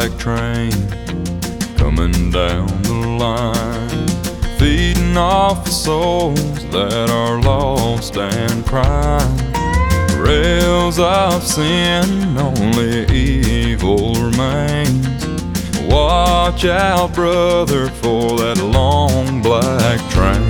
black train coming down the line, feeding off the souls that are lost and crying. Rails of sin, only evil remains. Watch out, brother, for that long black train.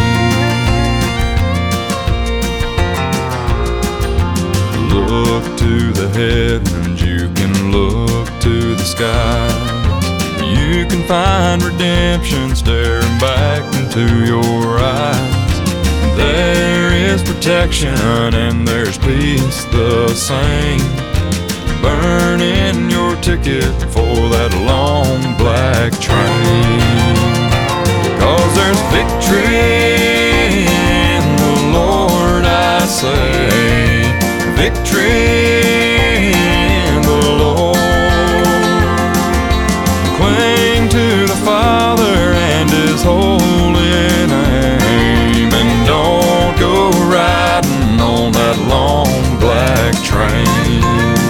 Look to the heavens, you can look to the skies. You can find redemption staring back into your eyes. There is protection and there's peace the same. Burning your ticket for that long black train. 'Cause there's victory in the Lord, I say. Victory in the Lord. Cling to the Father and His holy name, and don't go riding on that long black train.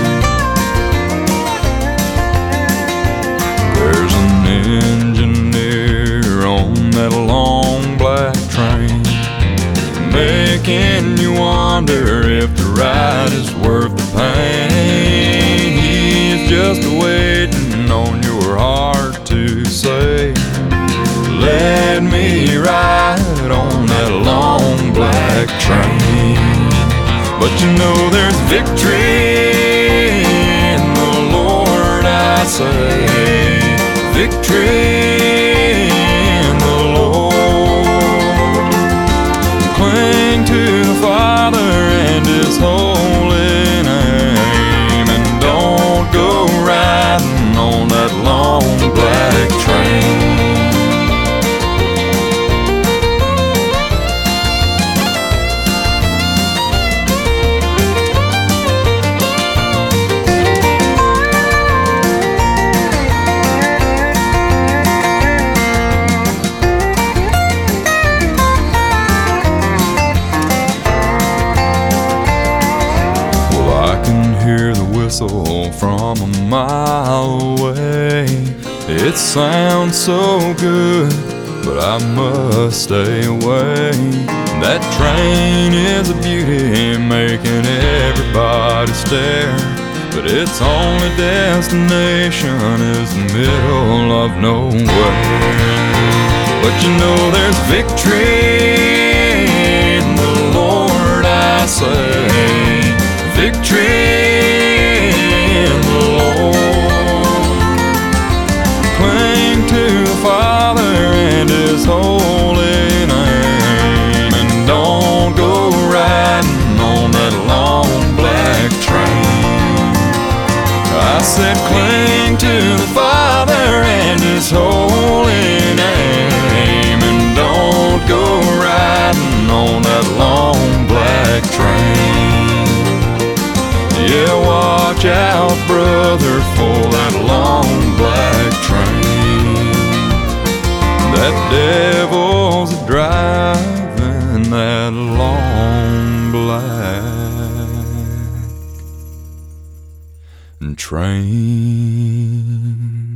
There's an engineer on that long black train, making you wonder if the ride is worth the pain. He's just waiting on your heart to say, let me ride on that long black train. But you know there's victory in the Lord, I say. Victory in the Lord. Cling to the Father and His holy name, and don't go riding on that long black train. Hear the whistle from a mile away. It sounds so good, but I must stay away. That train is a beauty, making everybody stare, but its only destination is the middle of nowhere. But you know there's victory in the Lord, I say. Victory in the Lord. Cling to the Father and His holy name, and don't go riding on that long black train. I said cling to the Father and His holy name, and don't go riding on that long black train. Yeah, watch out, brother, for that long black train. That devil's driving that long black train.